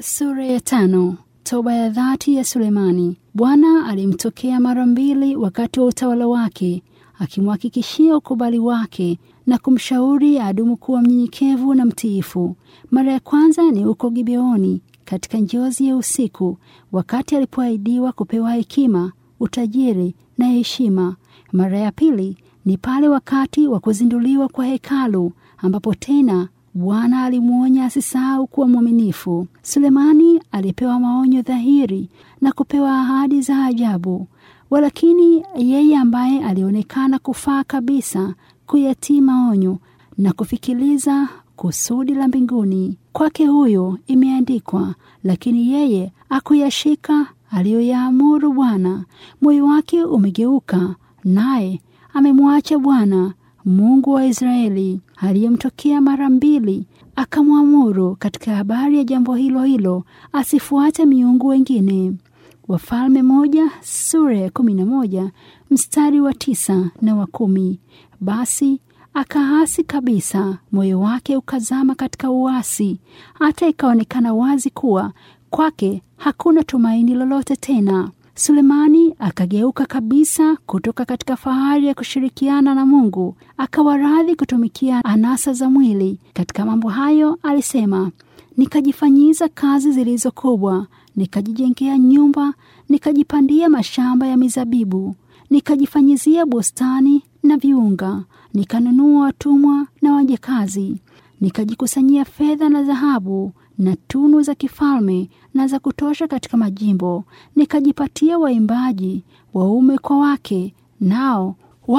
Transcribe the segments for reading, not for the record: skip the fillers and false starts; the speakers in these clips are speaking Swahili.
Sura ya 5. Toba ya dhati ya Sulemani. Bwana alimtokea mara mbili wakati wa utawala wake, akimhakikishia ukubali wake na kumshauri adumu kuwa mnyenyekevu na mtiifu. Mara ya kwanza ni huko Gibeoni katika njozi ya usiku, wakati alipoahidiwa kupewa hekima, utajiri na heshima. Mara ya pili ni pale wakati wa kuzinduliwa kwa hekalu, ambapo tena Bwana alimwonya asisahau kuwa mwaminifu. Sulemani alipewa maonyo dhahiri na kupewa ahadi za ajabu. Walakini yeye ambaye alionekana kufaa kabisa kuyatii maonyo na kufikiliza kusudi la mbinguni, kwake huyo imeandikwa, lakini yeye hakuyashika aliyoyaamuru Bwana. Moyo wake umegeuka, naye amemwacha Bwana Mungu wa Israeli aliyemtokea mara mbili, akamwamuru katika habari ya jambo hilo hilo asifuate miungu wengine. Wafalme 1 sura ya 11 mstari wa 9 na wa 10. Basi akaasi kabisa, moyo wake ukazama katika uasi, hata ikaonekana wazi kuwa kwake hakuna tumaini lolote tena. Sulemani akageuka kabisa kutoka katika fahari ya kushirikiana na Mungu, akawa radhi kutumikia anasa za mwili. Katika mambo hayo alisema, nikajifanyiza kazi zilizo kubwa, nikajijengea nyumba, nikajipandia mashamba ya mizabibu, nikajifanyizia bustani na viunga, nikanunua watumwa na wajakazi, nikajikusanyia fedha na dhahabu na tunu za kifalme na za kutosha katika majimbo, nikajipatia waimbaji waume kwa wake, nao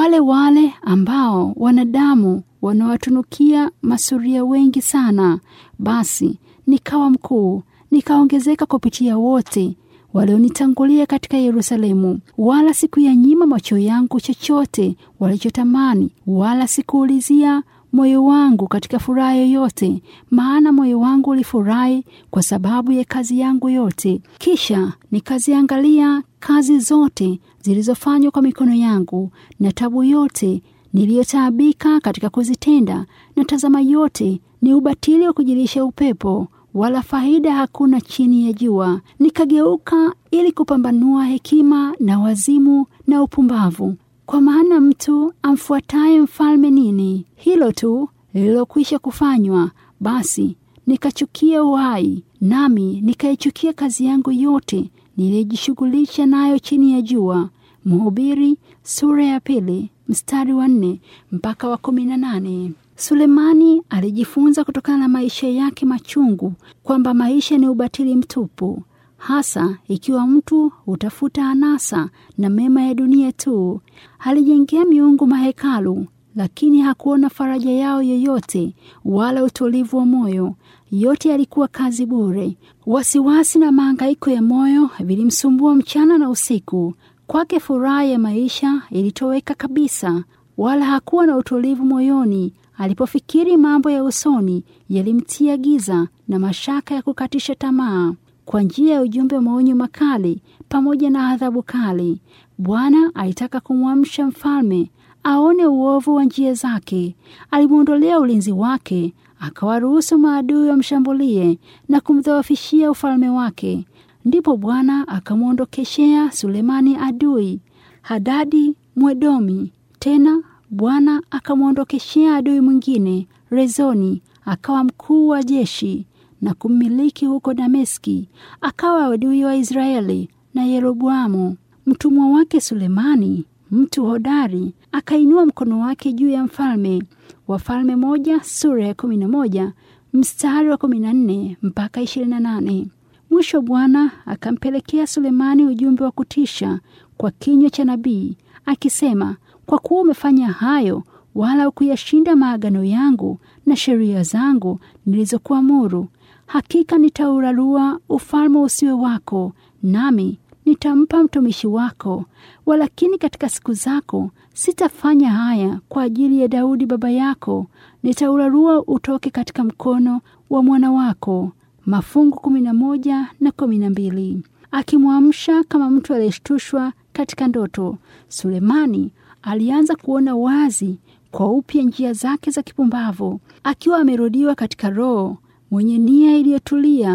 wale ambao wanadamu wanawatunukia masuria wengi sana. Basi nikawa mkuu, nikaongezeka kupitia wote walionitangulia katika Yerusalemu, wala sikuyanyima macho yangu chochote walichotamani, wala sikuulizia moyo wangu katika furaha yoyote, maana moyo wangu ulifurahi kwa sababu ya kazi yangu yote. Kisha nikaziangalia kazi zote zilizofanywa kwa mikono yangu na tabu yote niliyotaabika katika kuzitenda, na tazama, yote ni ubatili wa kujilisha upepo, wala faida hakuna chini ya jua. Nikageuka ili kupambanua hekima na wazimu na upumbavu. Kwa maana mtu amfuataye mfalme nini? Hilo tu lililokwisha kufanywa. Basi nikachukia uhai, nami nikaichukia kazi yangu yote nilijishughulisha nayo chini ya jua. Mhubiri sura ya 2 mstari wa 4 mpaka wa 18. Sulemani alijifunza kutokana na maisha yake machungu kwamba maisha ni ubatili mtupu, hasa ikiwa mtu utafuta anasa na mema ya dunia tu. Alijengea miungu mahekalu, lakini hakuona faraja yao yoyote wala utulivu wa moyo. Yote yalikuwa kazi bure. Wasiwasi na mahangaiko ya moyo vilimsumbua mchana na usiku. Kwake furaha ya maisha ilitoweka kabisa, wala hakuwa na utulivu moyoni. Alipofikiri mambo ya usoni, yalimtia giza na mashaka ya kukatisha tamaa. Kwa njia ya ujumbe wa maonyo makali pamoja na adhabu kali, Bwana alitaka kumwamsha mfalme aone uovu wa njia zake. Alimwondolea ulinzi wake, akawaruhusu maadui wamshambulie na kumdhoofishia ufalme wake. Ndipo Bwana akamwondokeshea Sulemani adui Hadadi Mwedomi. Tena Bwana akamwondokeshea adui mwingine Rezoni, akawa mkuu wa jeshi na kummiliki huko Dameski. Akawa adui wa Israeli na Yeroboamu mtumwa wake. Sulemani, mtu hodari, akainua mkono wake juu ya mfalme. Wafalme 1 sura ya 11 mstari wa 14 mpaka 28. Mwisho Bwana akampelekea Sulemani ujumbe wa kutisha kwa kinywa cha nabii akisema, kwa kuwa umefanya hayo wala ukuyashinda maagano yangu na sheria zangu nilizokuamuru, hakika nitaurarua ufalme usiwe wako, nami nitampa mtumishi wako. Walakini katika siku zako sitafanya haya kwa ajili ya Daudi baba yako, nitaurarua utoke katika mkono wa mwana wako. Mafungu 11 na 12. Akimwamsha kama mtu aliyeshtushwa katika ndoto, Sulemani alianza kuona wazi kwa upya njia zake za kipumbavu. Akiwa amerudiwa katika roho, mwenye nia iliyotulia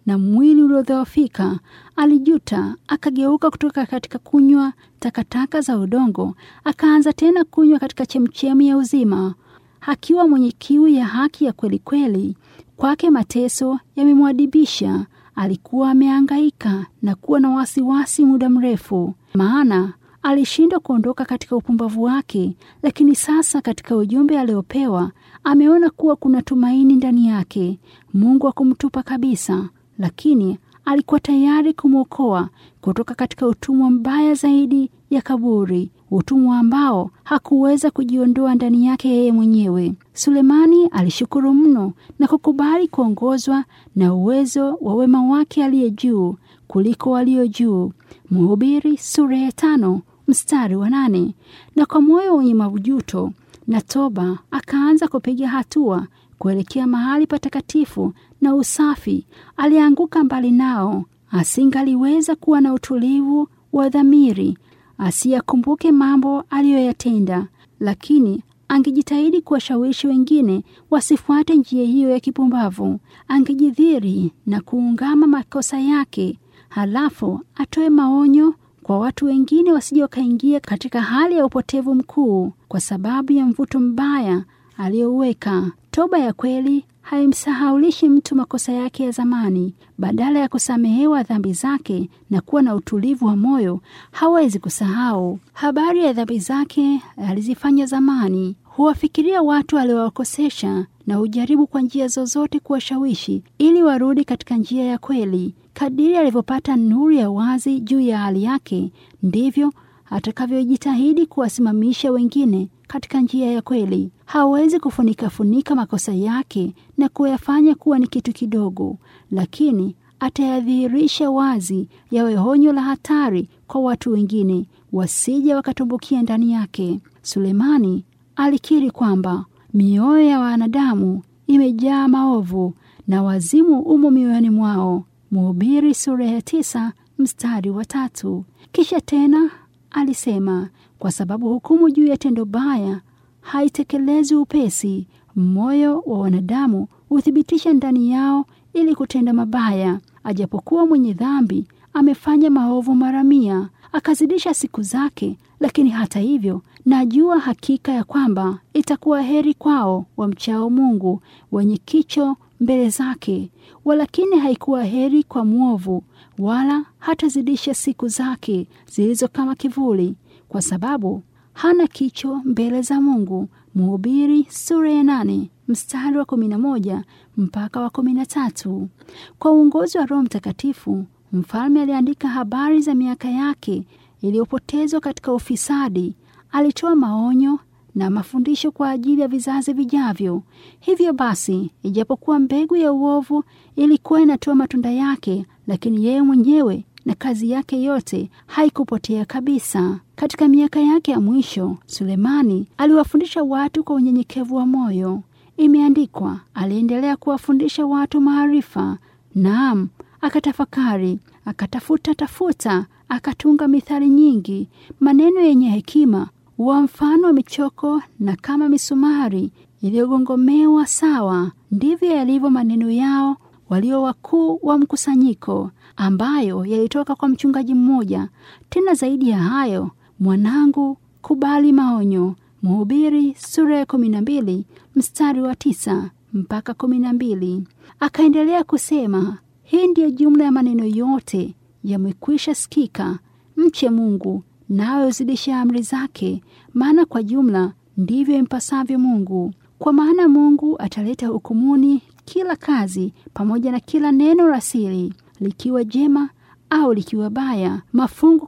na mwili uliodhoofika. Alijuta, akageuka kutoka katika kunywa takataka za udongo, akaanza tena kunywa katika chemchemi ya uzima. Akiwa mwenye kiu ya haki ya kweli kweli, kwake mateso yamemwadibisha. Alikuwa amehangaika na kuwa na wasiwasi muda mrefu, maana alishindwa kuondoka katika upumbavu wake. Lakini sasa katika ujumbe aliopewa, ameona kuwa kuna tumaini ndani yake. Mungu hakumtupa kabisa, lakini alikuwa tayari kumwokoa kutoka katika utumwa mbaya zaidi ya kaburi, utumwa ambao hakuweza kujiondoa ndani yake yeye mwenyewe. Sulemani alishukuru mno na kukubali kuongozwa na uwezo wa wema wake aliye juu kuliko walio juu. Mhubiri sura ya 5 mstari wa 8. Na kwa moyo wenye majuto na toba akaanza kupiga hatua kuelekea mahali patakatifu na usafi. Alianguka mbali nao. Asingaliweza kuwa na utulivu wa dhamiri asiyakumbuke mambo aliyoyatenda, lakini angejitahidi kuwashawishi wengine wasifuate njia hiyo ya kipumbavu. Angejidhiri na kuungama makosa yake, halafu atoe maonyo kwa watu wengine wasije wakaingia katika hali ya upotevu mkuu kwa sababu ya mvuto mbaya aliyouweka. Toba ya kweli haimsahaulishi mtu makosa yake ya zamani. Badala ya kusamehewa dhambi zake na kuwa na utulivu wa moyo, hawezi kusahau habari ya dhambi zake alizifanya zamani. Huwafikiria watu aliowakosesha na hujaribu kwa njia zozote kuwashawishi ili warudi katika njia ya kweli. Kadiri alivyopata nuru ya wazi juu ya hali yake, ndivyo atakavyojitahidi kuwasimamisha wengine katika njia ya kweli. Hawezi kufunika makosa yake na kuyafanya kuwa ni kitu kidogo, lakini atayadhihirisha wazi, yawe onyo la hatari kwa watu wengine wasije wakatumbukia ndani yake. Sulemani alikiri kwamba mioyo ya wanadamu imejaa maovu na wazimu umo mioyoni mwao. Mhubiri sura ya 9 mstari wa 3. Kisha tena alisema, kwa sababu hukumu juu ya tendo baya haitekelezi upesi, moyo wa wanadamu huthibitisha ndani yao ili kutenda mabaya. Ajapokuwa mwenye dhambi amefanya maovu mara 100, akazidisha siku zake, lakini hata hivyo najua hakika ya kwamba itakuwa heri kwao wamchao Mungu, wenye kicho mbele zake. Walakini haikuwa heri kwa mwovu, wala hatazidisha siku zake zilizo kama kivuli, kwa sababu hana kicho mbele za Mungu. Mhubiri sura ya 8 mstari wa 11 mpaka wa 13. Kwa uongozi wa Roho Mtakatifu, mfalme aliandika habari za miaka yake iliyopotezwa katika ufisadi. Alitoa maonyo na mafundisho kwa ajili ya vizazi vijavyo. Hivyo basi, ijapokuwa mbegu ya uovu ilikuwa inatoa matunda yake, lakini yeye mwenyewe na kazi yake yote haikupotea kabisa. Katika miaka yake ya mwisho, Sulemani aliwafundisha watu kwa unyenyekevu wa moyo. Imeandikwa, aliendelea kuwafundisha watu maarifa. Naam, akatafakari, akatafuta, akatunga mithali nyingi, maneno yenye hekima, wa mfano wa michoko na kama misumari iliyogongomewa sawa. Ndivyo yalivyo maneno yao walio wakuu wa mkusanyiko, ambayo yalitoka kwa mchungaji mmoja. Tena zaidi ya hayo, mwanangu, kubali maonyo. Mhubiri sura ya 12 mstari wa 9 mpaka 12. Akaendelea kusema, hii ndiyo jumla ya maneno yote yamekwisha sikika. Mche Mungu nawe uzidishe amri zake, maana kwa jumla ndivyo impasavyo Mungu. Kwa maana Mungu ataleta hukumuni kila kazi pamoja na kila neno la siri, likiwa jema au likiwa baya. Mafungu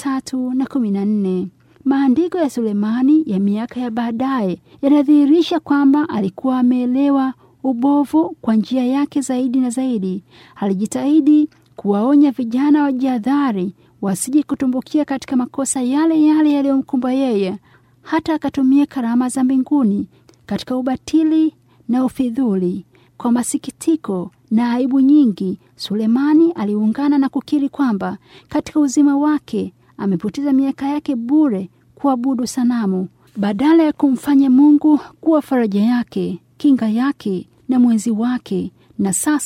13 na 14. Maandiko ya Sulemani ya miaka ya baadaye yanadhihirisha kwamba alikuwa ameelewa ubovu kwa njia yake zaidi na zaidi. Alijitahidi kuwaonya vijana wajihadhari wasije kutumbukia katika makosa yale yale yaliyomkumba yeye. Hata akatumia karama za mbinguni katika ubatili na ufidhuli. Kwa masikitiko na aibu nyingi, Sulemani aliungana na kukiri kwamba katika uzima wake amepoteza miaka yake bure kuabudu sanamu, badala ya kumfanya Mungu kuwa faraja yake, kinga yake na mwenzi wake. Na sasa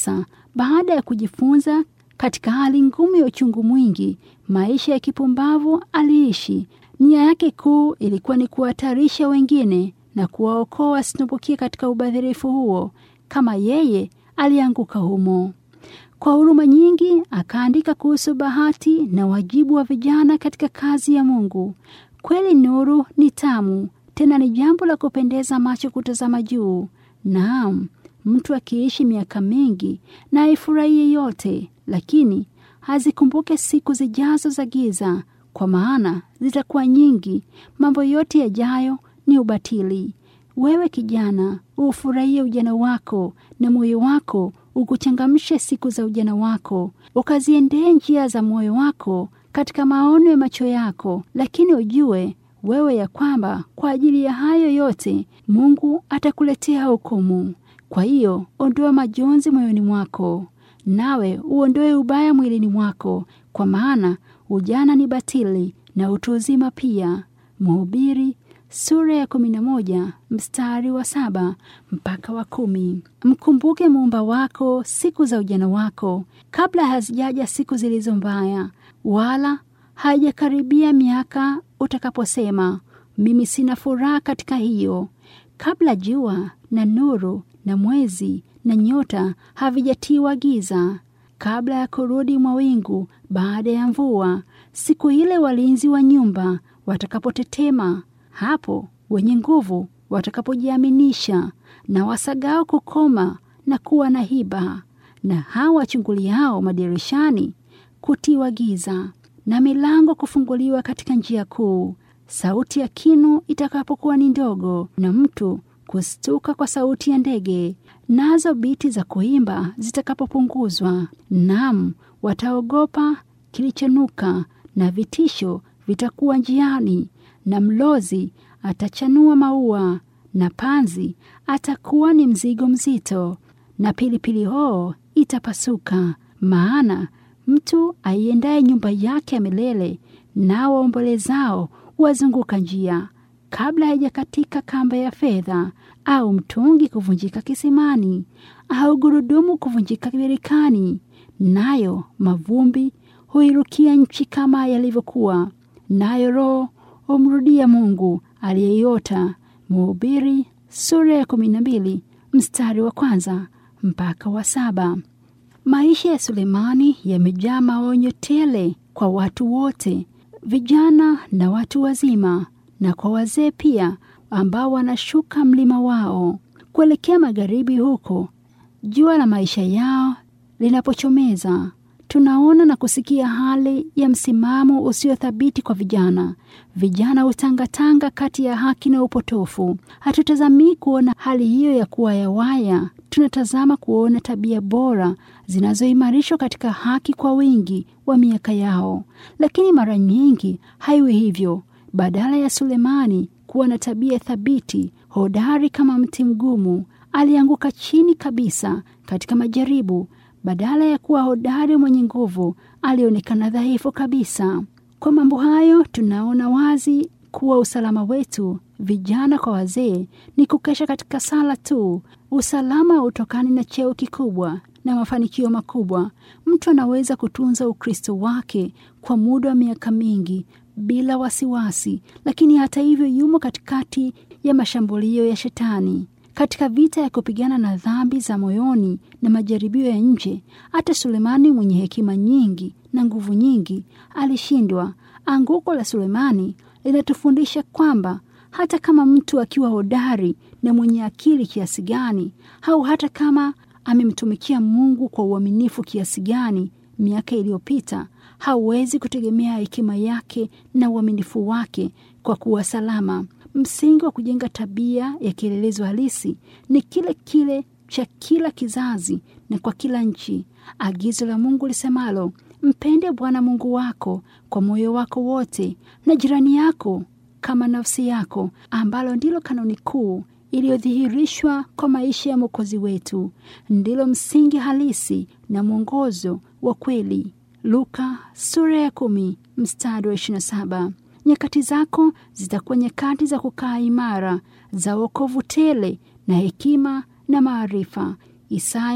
Baada ya kujifunza katika hali ngumu ya uchungu mwingi, maisha ya kipumbavu aliishi. Nia yake kuu ilikuwa ni kuhatarisha wengine na kuwaokoa wasitumbukie katika ubadhirifu huo, kama yeye alianguka humo. Kwa huruma nyingi akaandika kuhusu bahati na wajibu wa vijana katika kazi ya Mungu. Kweli nuru ni tamu, tena ni jambo la kupendeza macho kutazama juu. Naam, mtu akiishi miaka mingi na aifurahie yote, lakini hazikumbuke siku zijazo za giza, kwa maana zitakuwa nyingi. Mambo yote yajayo ni ubatili. Wewe kijana, ufurahie ujana wako na moyo wako ukuchangamshe siku za ujana wako, ukaziendee njia za moyo wako katika maono ya macho yako. Lakini ujue wewe ya kwamba kwa ajili ya hayo yote Mungu atakuletea hukumu. Kwa hiyo ondoa majonzi moyoni mwako, nawe uondoe ubaya mwilini mwako, kwa maana ujana ni batili na utu uzima pia. Mhubiri sura ya 11 mstari wa 7 mpaka wa 10. Mkumbuke Muumba wako siku za ujana wako, kabla hazijaja siku zilizo mbaya, wala haijakaribia miaka utakaposema, mimi sina furaha katika hiyo. Kabla jua na nuru na mwezi na nyota havijatiwa giza, kabla ya kurudi mawingu baada ya mvua, siku ile walinzi wa nyumba watakapotetema, hapo wenye nguvu watakapojiaminisha, na wasagao kukoma na kuwa na hiba, na hao wachunguliao madirishani kutiwa giza, na milango kufunguliwa katika njia kuu, sauti ya kinu itakapokuwa ni ndogo, na mtu kustuka kwa sauti ya ndege, nazo biti za kuimba zitakapopunguzwa. Naam, wataogopa kilichonuka, na vitisho vitakuwa njiani, na mlozi atachanua maua, na panzi atakuwa ni mzigo mzito, na pilipili hoho itapasuka. Maana mtu aiendaye nyumba yake ya milele, nao waombolezao wazunguka njia, kabla haijakatika kamba ya fedha, au mtungi kuvunjika kisimani, au gurudumu kuvunjika birikani, nayo mavumbi huirukia nchi kama yalivyokuwa, nayo roho humrudia Mungu aliyeiota. Mhubiri sura ya 12 mstari wa 1 mpaka wa 7. Maisha ya Sulemani yamejaa maonyo tele kwa watu wote, vijana na watu wazima, na kwa wazee pia, ambao wanashuka mlima wao kuelekea magharibi. Huko jua la maisha yao linapochomeza, tunaona na kusikia hali ya msimamo usiothabiti kwa vijana. Vijana hutangatanga kati ya haki na upotofu. Hatutazamii kuona hali hiyo ya kuwa ya waya, tunatazama kuona tabia bora zinazoimarishwa katika haki kwa wingi wa miaka yao. Lakini mara nyingi haiwi hivyo. Badala ya Sulemani kuwa na tabia thabiti, hodari kama mti mgumu, alianguka chini kabisa katika majaribu. Badala ya kuwa hodari mwenye nguvu, alionekana dhaifu kabisa. Kwa mambo hayo tunaona wazi kuwa usalama wetu, vijana kwa wazee, ni kukesha katika sala tu. Usalama hutokani na cheo kikubwa na mafanikio makubwa. Mtu anaweza kutunza Ukristo wake kwa muda wa miaka mingi bila wasiwasi, lakini hata hivyo yumo katikati ya mashambulio ya Shetani, katika vita ya kupigana na dhambi za moyoni na majaribio ya nje. Hata Sulemani mwenye hekima nyingi na nguvu nyingi alishindwa. Anguko la Sulemani linatufundisha kwamba hata kama mtu akiwa hodari na mwenye akili kiasi gani, au hata kama amemtumikia Mungu kwa uaminifu kiasi gani miaka iliyopita, hawezi kutegemea hekima yake na uaminifu wake kwa kuwa salama. Msingi wa kujenga tabia ya kielelezo halisi ni kile kile cha kila kizazi na kwa kila nchi. Agizo la Mungu lisemalo, mpende Bwana Mungu wako kwa moyo wako wote na jirani yako kama nafsi yako, ambalo ndilo kanuni kuu iliyodhihirishwa kwa maisha ya Mwokozi wetu, ndilo msingi halisi na mwongozo wa kweli. Luka sura ya 10 mstari wa 27. Nyakati zako zitakuwa nyakati za kukaa imara, za wokovu tele na hekima na maarifa. Isaya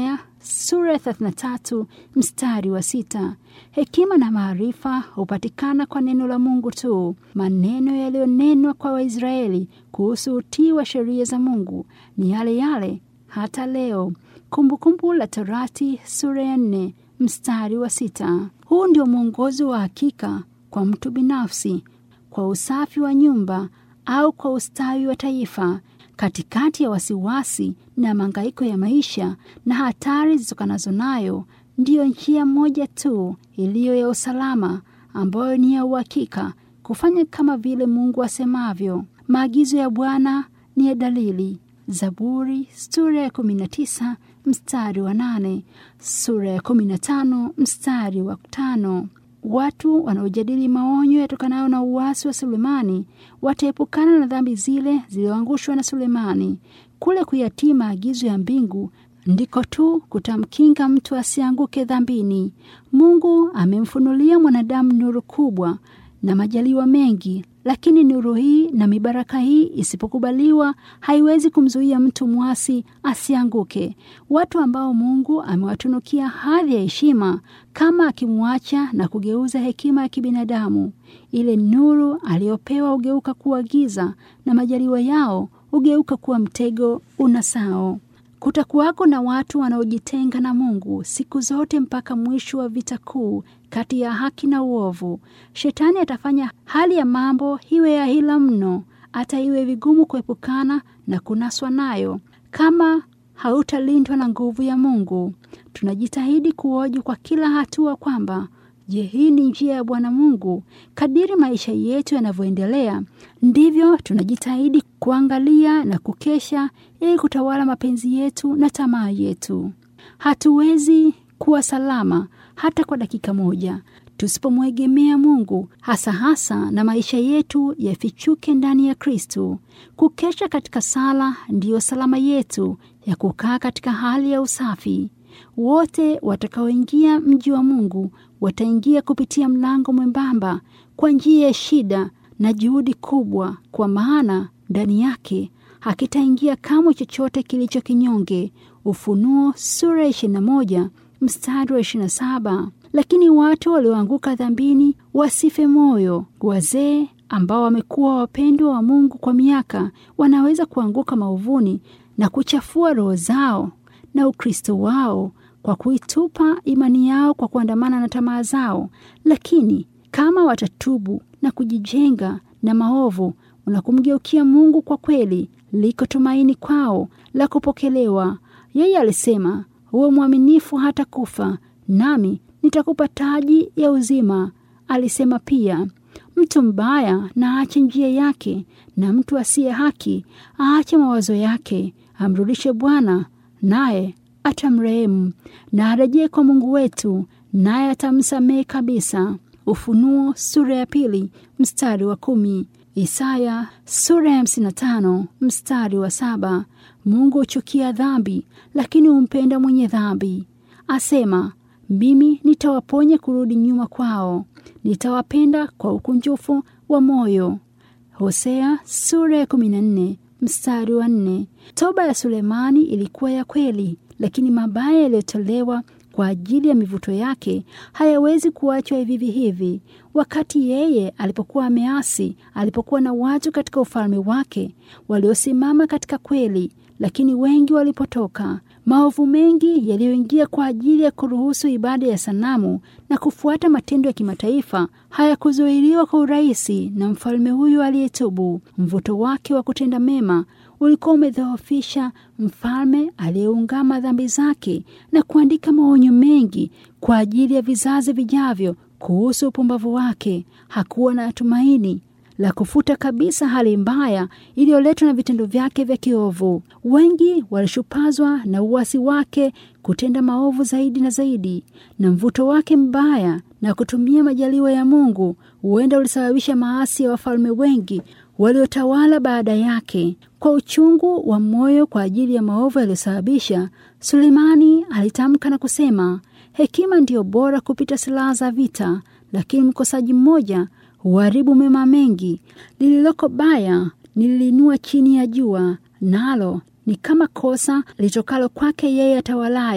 sura ya 33 mstari wa 6. Hekima na maarifa hupatikana kwa neno la Mungu tu. Maneno yaliyonenwa kwa Waisraeli kuhusu utii wa sheria za Mungu ni yale yale hata leo. Kumbukumbu la Torati sura ya 4 mstari wa 6. Huu ndio mwongozo wa hakika kwa mtu binafsi, kwa usafi wa nyumba au kwa ustawi wa taifa. Katikati ya wasiwasi na mahangaiko ya maisha na hatari zitokanazo nayo, ndiyo njia moja tu iliyo ya usalama, ambayo ni ya uhakika, kufanya kama vile Mungu asemavyo. Maagizo ya Bwana ni ya dalili. Zaburi sura ya 19 mstari wa 8, sura ya 15 mstari wa 5. Watu wanaojadili maonyo yatokanayo na uasi wa Sulemani wataepukana na dhambi zile zilizoangushwa na Sulemani. Kule kuyatii maagizo ya mbingu ndiko tu kutamkinga mtu asianguke dhambini. Mungu amemfunulia mwanadamu nuru kubwa na majaliwa mengi, lakini nuru hii na mibaraka hii isipokubaliwa haiwezi kumzuia mtu mwasi asianguke. Watu ambao Mungu amewatunukia hadhi ya heshima, kama akimwacha na kugeuza hekima ya kibinadamu, ile nuru aliyopewa hugeuka kuwa giza na majaliwa yao hugeuka kuwa mtego unasao. Kutakuwako na watu wanaojitenga na Mungu siku zote mpaka mwisho wa vita kuu kati ya haki na uovu. Shetani atafanya hali ya mambo iwe ya hila mno, hata iwe vigumu kuepukana na kunaswa nayo, kama hautalindwa na nguvu ya Mungu. Tunajitahidi kuoji kwa kila hatua kwamba, je, hii ni njia ya Bwana Mungu? Kadiri maisha yetu yanavyoendelea, ndivyo tunajitahidi kuangalia na kukesha ili kutawala mapenzi yetu na tamaa yetu. Hatuwezi kuwa salama hata kwa dakika moja tusipomwegemea Mungu, hasa na maisha yetu yafichuke ndani ya Kristo. Kukesha katika sala ndiyo salama yetu ya kukaa katika hali ya usafi. Wote watakaoingia mji wa Mungu wataingia kupitia mlango mwembamba, kwa njia ya shida na juhudi kubwa, kwa maana ndani yake hakitaingia kamwe chochote kilicho kinyonge. Ufunuo sura 21 mstari wa 27. Lakini watu walioanguka dhambini wasife moyo. Wazee ambao wamekuwa wapendwa wa Mungu kwa miaka wanaweza kuanguka maovuni na kuchafua roho zao na Ukristo wao kwa kuitupa imani yao kwa kuandamana na tamaa zao. Lakini kama watatubu na kujijenga na maovu na kumgeukia Mungu, kwa kweli liko tumaini kwao la kupokelewa. Yeye alisema, uwe mwaminifu hata kufa, nami nitakupa taji ya uzima. Alisema pia, mtu mbaya na aache njia yake, na mtu asiye haki aache mawazo yake. Amrudishe Bwana, naye atamrehemu, na arejee kwa Mungu wetu, naye atamsamehe kabisa. Ufunuo sura ya 2 mstari wa 10. Isaya sura ya 55 mstari wa 7. Mungu huchukia dhambi, lakini humpenda mwenye dhambi. Asema, mimi nitawaponya kurudi nyuma kwao, nitawapenda kwa ukunjufu wa moyo. Hosea sura ya 14 mstari wa 4. Toba ya Sulemani ilikuwa ya kweli, lakini mabaya yaliyotolewa kwa ajili ya mivuto yake hayawezi kuachwa hivi hivi. Wakati yeye alipokuwa ameasi, alipokuwa na watu katika ufalme wake waliosimama katika kweli, lakini wengi walipotoka. Maovu mengi yaliyoingia kwa ajili ya kuruhusu ibada ya sanamu na kufuata matendo ya kimataifa hayakuzuiliwa kwa urahisi na mfalme huyu aliyetubu. Mvuto wake wa kutenda mema ulikuwa umedhoofisha mfalme aliyeungama dhambi zake na kuandika maonyo mengi kwa ajili ya vizazi vijavyo kuhusu upumbavu wake. Hakuwa na tumaini la kufuta kabisa hali mbaya iliyoletwa na vitendo vyake vya kiovu. Wengi walishupazwa na uasi wake kutenda maovu zaidi na zaidi, na mvuto wake mbaya na kutumia majaliwa ya Mungu huenda ulisababisha maasi ya wafalme wengi waliotawala baada yake. Kwa uchungu wa moyo kwa ajili ya maovu yaliyosababisha, Sulemani alitamka na kusema, hekima ndiyo bora kupita silaha za vita, lakini mkosaji mmoja huharibu mema mengi. Lililoko baya nililinua chini ya jua, nalo ni kama kosa litokalo kwake yeye atawalaye.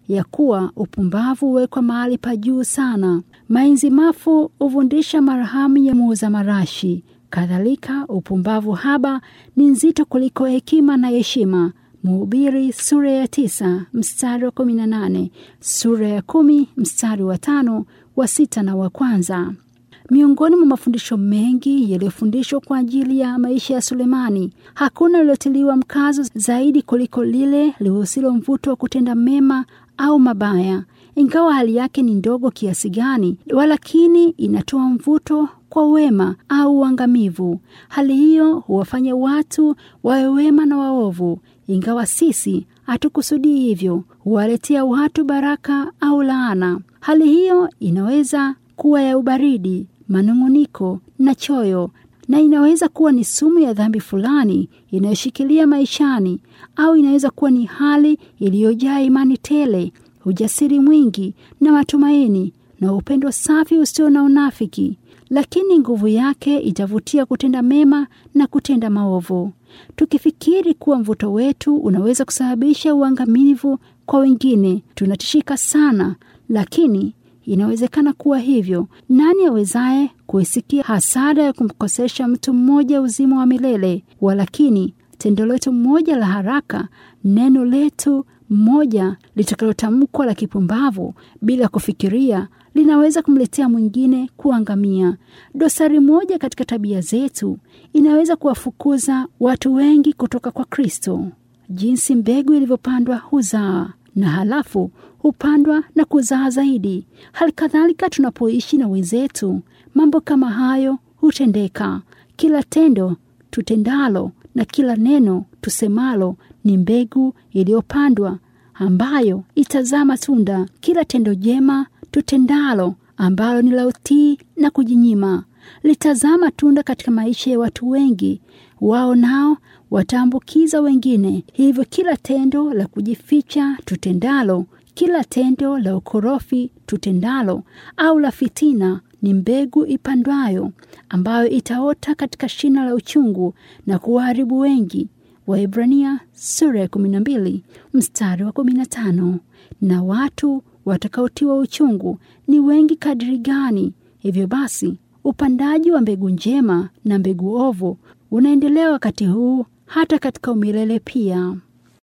ya kuwa upumbavu huwekwa mahali pa juu sana. Mainzi mafu huvundisha marhamu ya muuza marashi. Kadhalika upumbavu haba ni nzito kuliko hekima na heshima. Mhubiri sura ya 9 mstari wa 18, sura ya 10 mstari wa 5, wa 6 na wa 1. Miongoni mwa mafundisho mengi yaliyofundishwa kwa ajili ya maisha ya Sulemani, hakuna lilotiliwa mkazo zaidi kuliko lile lihususilo mvuto wa kutenda mema au mabaya. Ingawa hali yake ni ndogo kiasi gani, walakini inatoa mvuto kwa wema au uangamivu. Hali hiyo huwafanya watu wawe wema na waovu. Ingawa sisi hatukusudii hivyo, huwaletea watu baraka au laana. Hali hiyo inaweza kuwa ya ubaridi, manung'uniko na choyo, na inaweza kuwa ni sumu ya dhambi fulani inayoshikilia maishani, au inaweza kuwa ni hali iliyojaa imani tele, ujasiri mwingi na matumaini na upendo safi usio na unafiki, lakini nguvu yake itavutia kutenda mema na kutenda maovu. Tukifikiri kuwa mvuto wetu unaweza kusababisha uangamivu kwa wengine, tunatishika sana, lakini inawezekana kuwa hivyo. Nani awezaye kuisikia hasara ya kumkosesha mtu mmoja uzima wa milele? Walakini tendo letu moja la haraka, neno letu moja litakalotamkwa la kipumbavu bila kufikiria, linaweza kumletea mwingine kuangamia. Dosari moja katika tabia zetu inaweza kuwafukuza watu wengi kutoka kwa Kristo. Jinsi mbegu ilivyopandwa huzaa, na halafu hupandwa na kuzaa zaidi. Halikadhalika tunapoishi na wenzetu, mambo kama hayo hutendeka. Kila tendo tutendalo na kila neno tusemalo ni mbegu iliyopandwa ambayo itazaa matunda. Kila tendo jema tutendalo ambalo ni la utii na kujinyima litazaa matunda katika maisha ya watu wengi. Wao nao wataambukiza wengine. Hivyo kila tendo la kujificha tutendalo, kila tendo la ukorofi tutendalo au la fitina ni mbegu ipandwayo ambayo itaota katika shina la uchungu na kuharibu wengi. Waebrania sura ya 12 mstari wa 15. Na watu watakaotiwa uchungu ni wengi kadiri gani! Hivyo basi upandaji wa mbegu njema na mbegu ovu unaendelea wakati huu hata katika umilele pia.